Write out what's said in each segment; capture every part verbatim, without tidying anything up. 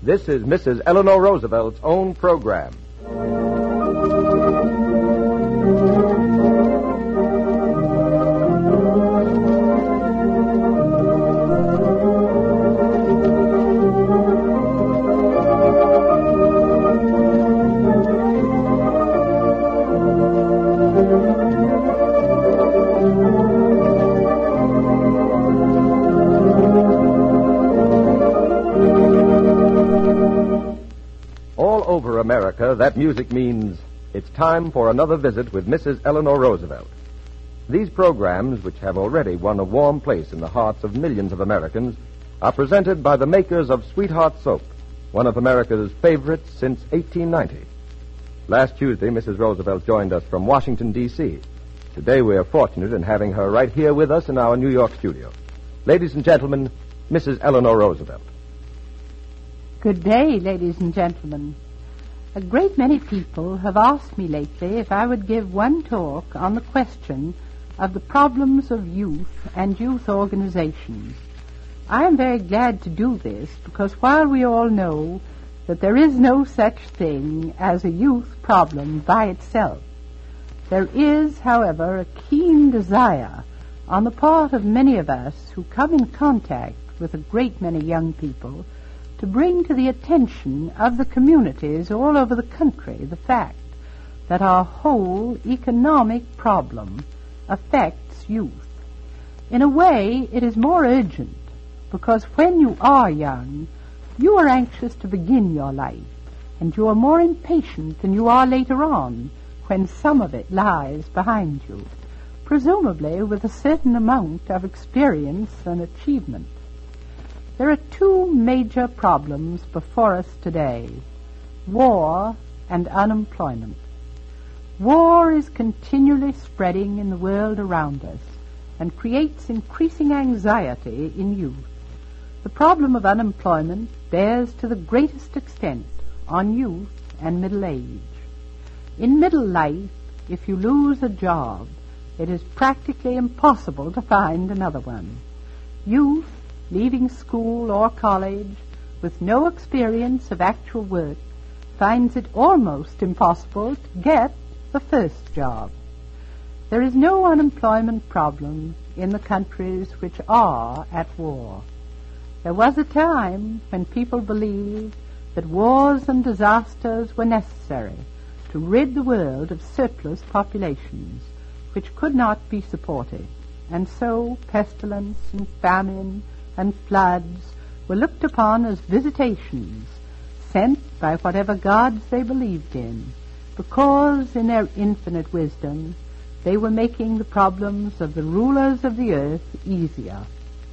This is Missus Eleanor Roosevelt's own program. America, that music means it's time for another visit with Missus Eleanor Roosevelt. These programs, which have already won a warm place in the hearts of millions of Americans, are presented by the makers of Sweetheart Soap, one of America's favorites since eighteen ninety. Last Tuesday, Missus Roosevelt joined us from Washington, D C Today, we are fortunate in having her right here with us in our New York studio. Ladies and gentlemen, Missus Eleanor Roosevelt. Good day, ladies and gentlemen. A great many people have asked me lately if I would give one talk on the question of the problems of youth and youth organizations. I am very glad to do this because while we all know that there is no such thing as a youth problem by itself, there is, however, a keen desire on the part of many of us who come in contact with a great many young people to bring to the attention of the communities all over the country the fact that our whole economic problem affects youth. In a way, it is more urgent because when you are young, you are anxious to begin your life, and you are more impatient than you are later on when some of it lies behind you, presumably with a certain amount of experience and achievement. There are two major problems before us today: war and unemployment. War is continually spreading in the world around us and creates increasing anxiety in youth. The problem of unemployment bears to the greatest extent on youth and middle age. In middle life, if you lose a job, it is practically impossible to find another one. Youth, leaving school or college with no experience of actual work, finds it almost impossible to get the first job. There is no unemployment problem in the countries which are at war. There was a time when people believed that wars and disasters were necessary to rid the world of surplus populations which could not be supported, and so pestilence and famine and floods were looked upon as visitations sent by whatever gods they believed in, because in their infinite wisdom they were making the problems of the rulers of the earth easier.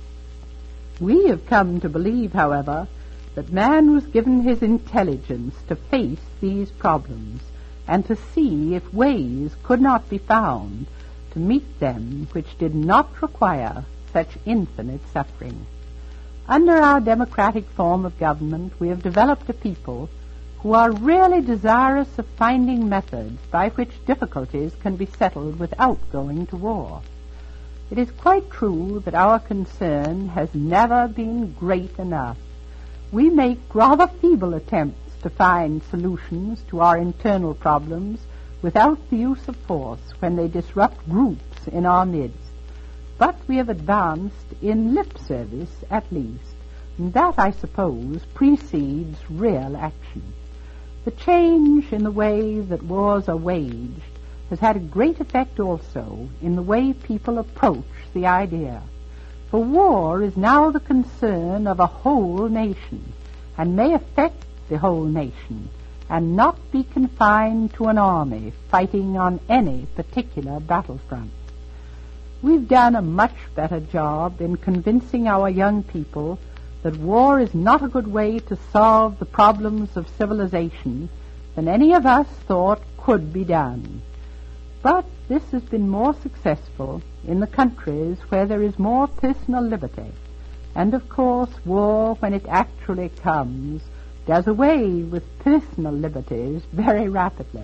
We have come to believe, however, that man was given his intelligence to face these problems and to see if ways could not be found to meet them which did not require such infinite suffering. Under our democratic form of government, we have developed a people who are really desirous of finding methods by which difficulties can be settled without going to war. It is quite true that our concern has never been great enough. We make rather feeble attempts to find solutions to our internal problems without the use of force when they disrupt groups in our midst. But we have advanced in lip service at least, and that, I suppose, precedes real action. The change in the way that wars are waged has had a great effect also in the way people approach the idea. For war is now the concern of a whole nation, and may affect the whole nation, and not be confined to an army fighting on any particular battlefront. We've done a much better job in convincing our young people that war is not a good way to solve the problems of civilization than any of us thought could be done. But this has been more successful in the countries where there is more personal liberty, and of course war, when it actually comes, does away with personal liberties very rapidly.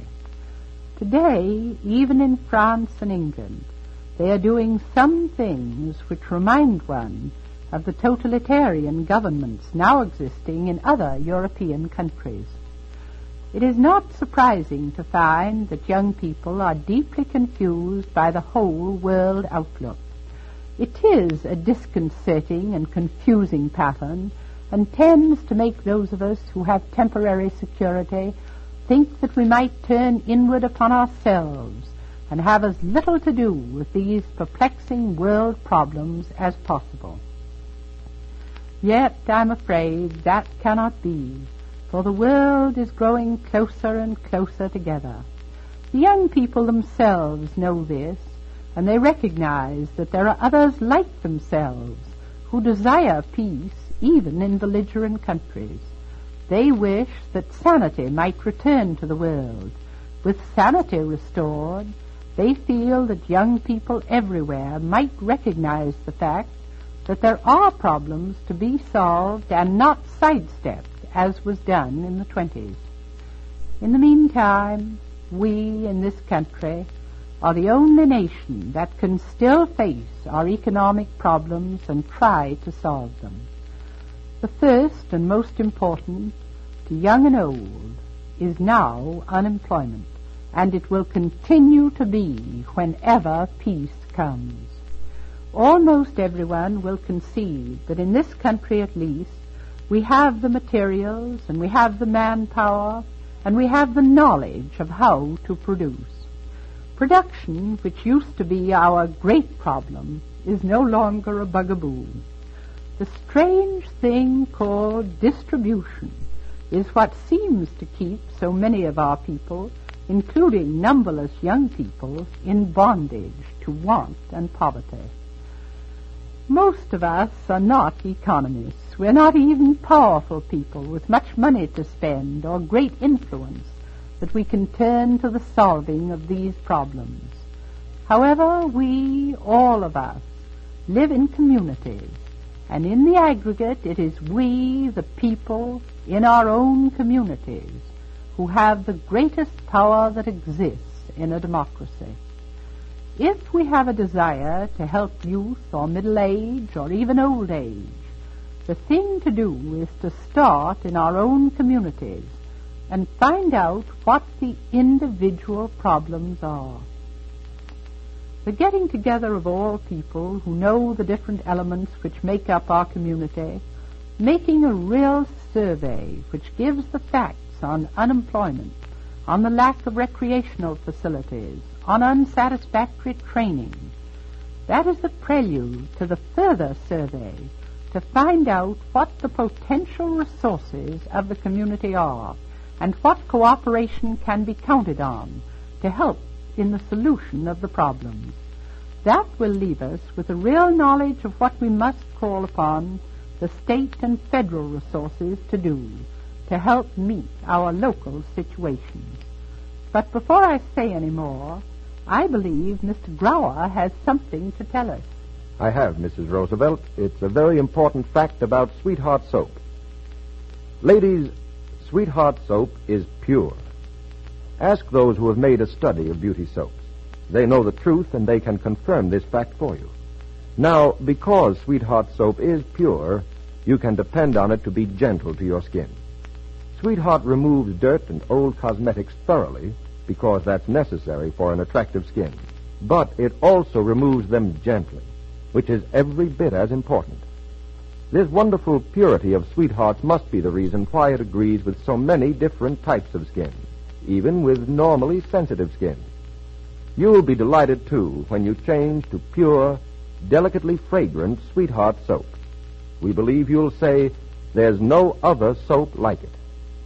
Today, even in France and England, they are doing some things which remind one of the totalitarian governments now existing in other European countries. It is not surprising to find that young people are deeply confused by the whole world outlook. It is a disconcerting and confusing pattern, and tends to make those of us who have temporary security think that we might turn inward upon ourselves and have as little to do with these perplexing world problems as possible. Yet I'm afraid that cannot be, for the world is growing closer and closer together. The young people themselves know this, and they recognize that there are others like themselves who desire peace even in belligerent countries. They wish that sanity might return to the world. With sanity restored, they feel that young people everywhere might recognize the fact that there are problems to be solved and not sidestepped as was done in the twenties. In the meantime, we in this country are the only nation that can still face our economic problems and try to solve them. The first and most important to young and old is now unemployment, and it will continue to be whenever peace comes. Almost everyone will concede that in this country at least we have the materials and we have the manpower and we have the knowledge of how to produce. Production, which used to be our great problem, is no longer a bugaboo. The strange thing called distribution is what seems to keep so many of our people, including numberless young people, in bondage to want and poverty. Most of us are not economists. We're not even powerful people with much money to spend or great influence that we can turn to the solving of these problems. However, we, all of us, live in communities, and in the aggregate it is we, the people, in our own communities, who have the greatest power that exists in a democracy. If we have a desire to help youth or middle age or even old age, the thing to do is to start in our own communities and find out what the individual problems are. The getting together of all people who know the different elements which make up our community, making a real survey which gives the facts on unemployment, on the lack of recreational facilities, on unsatisfactory training. That is the prelude to the further survey to find out what the potential resources of the community are and what cooperation can be counted on to help in the solution of the problems. That will leave us with a real knowledge of what we must call upon the state and federal resources to do to help meet our local situations. But before I say any more, I believe Mister Grauer has something to tell us. I have, Missus Roosevelt. It's a very important fact about Sweetheart Soap. Ladies, Sweetheart Soap is pure. Ask those who have made a study of beauty soaps. They know the truth, and they can confirm this fact for you. Now, because Sweetheart Soap is pure, you can depend on it to be gentle to your skin. Sweetheart removes dirt and old cosmetics thoroughly, because that's necessary for an attractive skin. But it also removes them gently, which is every bit as important. This wonderful purity of Sweetheart's must be the reason why it agrees with so many different types of skin, even with normally sensitive skin. You'll be delighted, too, when you change to pure, delicately fragrant Sweetheart Soap. We believe you'll say, there's no other soap like it.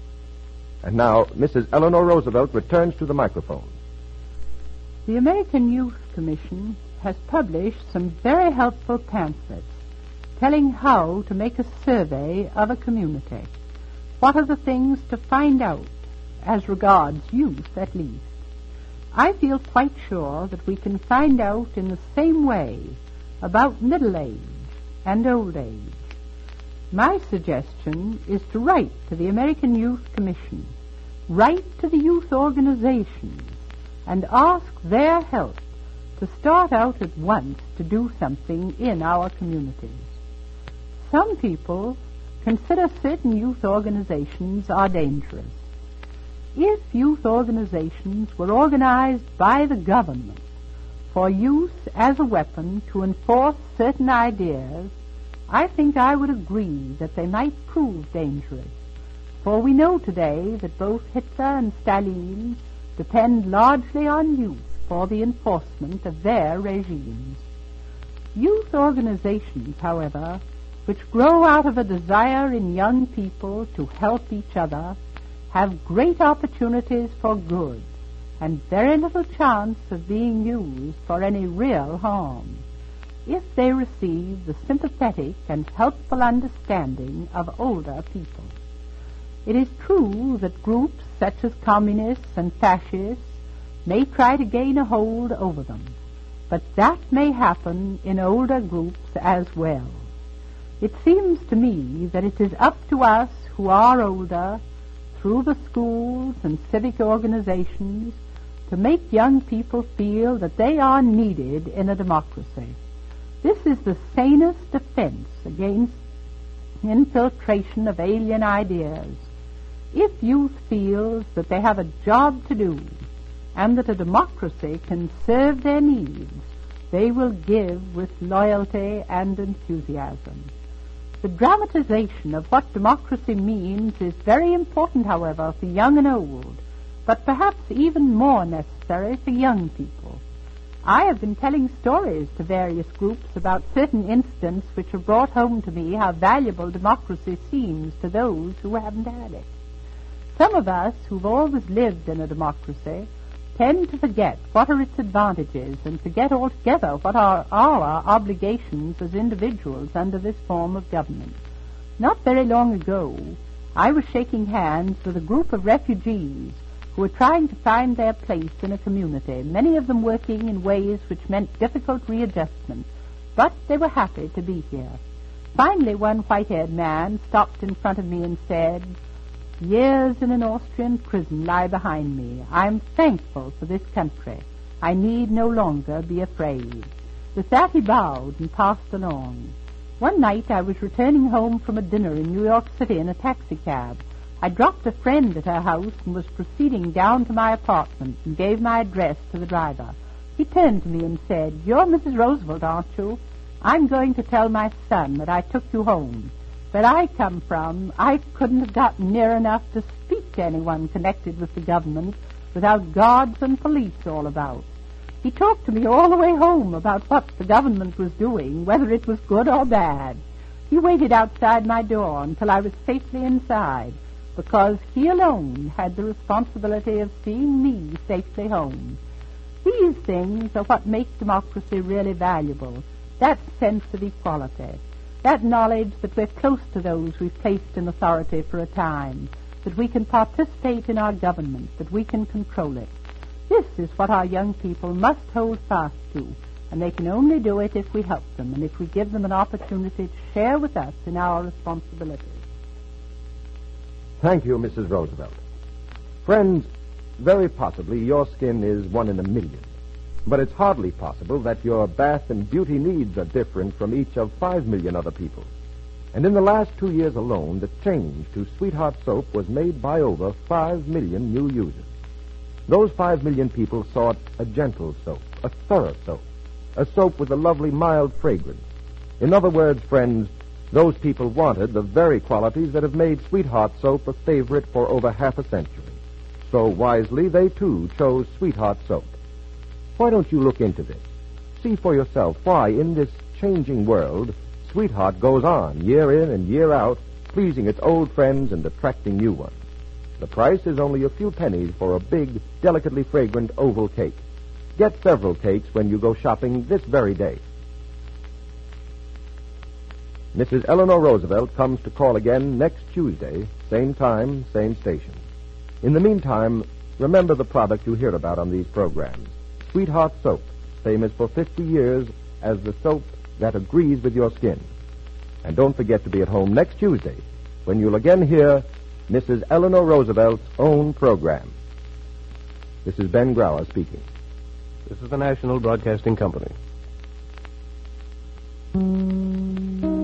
And now, Missus Eleanor Roosevelt returns to the microphone. The American Youth Commission has published some very helpful pamphlets telling how to make a survey of a community. What are the things to find out, as regards youth at least? I feel quite sure that we can find out in the same way about middle age and old age. My suggestion is to write to the American Youth Commission, write to the youth organizations, and ask their help to start out at once to do something in our communities. Some people consider certain youth organizations are dangerous. If youth organizations were organized by the government for use as a weapon to enforce certain ideas, I think I would agree that they might prove dangerous. For we know today that both Hitler and Stalin depend largely on youth for the enforcement of their regimes. Youth organizations, however, which grow out of a desire in young people to help each other, have great opportunities for good and very little chance of being used for any real harm if they receive the sympathetic and helpful understanding of older people. It is true that groups such as communists and fascists may try to gain a hold over them, but that may happen in older groups as well. It seems to me that it is up to us who are older, through the schools and civic organizations, to make young people feel that they are needed in a democracy. This is the sanest defense against infiltration of alien ideas. If youth feels that they have a job to do and that a democracy can serve their needs, they will give with loyalty and enthusiasm. The dramatization of what democracy means is very important, however, for young and old, but perhaps even more necessary for young people. I have been telling stories to various groups about certain incidents which have brought home to me how valuable democracy seems to those who haven't had it. Some of us who've always lived in a democracy tend to forget what are its advantages and forget altogether what are our obligations as individuals under this form of government. Not very long ago, I was shaking hands with a group of refugees who were trying to find their place in a community, many of them working in ways which meant difficult readjustment, but they were happy to be here. Finally, one white-haired man stopped in front of me and said, "Years in an Austrian prison lie behind me. I am thankful for this country. I need no longer be afraid." With that he bowed and passed along. One night I was returning home from a dinner in New York City in a taxicab. I dropped a friend at her house and was proceeding down to my apartment and gave my address to the driver. He turned to me and said, "You're Missus Roosevelt, aren't you? I'm going to tell my son that I took you home. Where I come from, I couldn't have gotten near enough to speak to anyone connected with the government without guards and police all about." He talked to me all the way home about what the government was doing, whether it was good or bad. He waited outside my door until I was safely inside, because he alone had the responsibility of seeing me safely home. These things are what make democracy really valuable, that sense of equality. That knowledge that we're close to those we've placed in authority for a time, that we can participate in our government, that we can control it. This is what our young people must hold fast to, and they can only do it if we help them and if we give them an opportunity to share with us in our responsibilities. Thank you, Missus Roosevelt. Friends, very possibly your skin is one in a million. But it's hardly possible that your bath and beauty needs are different from each of five million other people. And in the last two years alone, the change to Sweetheart Soap was made by over five million new users. Those five million people sought a gentle soap, a thorough soap, a soap with a lovely mild fragrance. In other words, friends, those people wanted the very qualities that have made Sweetheart Soap a favorite for over half a century. So wisely, they too chose Sweetheart Soap. Why don't you look into this? See for yourself why, in this changing world, Sweetheart goes on, year in and year out, pleasing its old friends and attracting new ones. The price is only a few pennies for a big, delicately fragrant oval cake. Get several cakes when you go shopping this very day. Missus Eleanor Roosevelt comes to call again next Tuesday, same time, same station. In the meantime, remember the product you hear about on these programs. Sweetheart Soap, famous for fifty years as the soap that agrees with your skin. And don't forget to be at home next Tuesday, when you'll again hear Missus Eleanor Roosevelt's own program. This is Ben Grauer speaking. This is the National Broadcasting Company.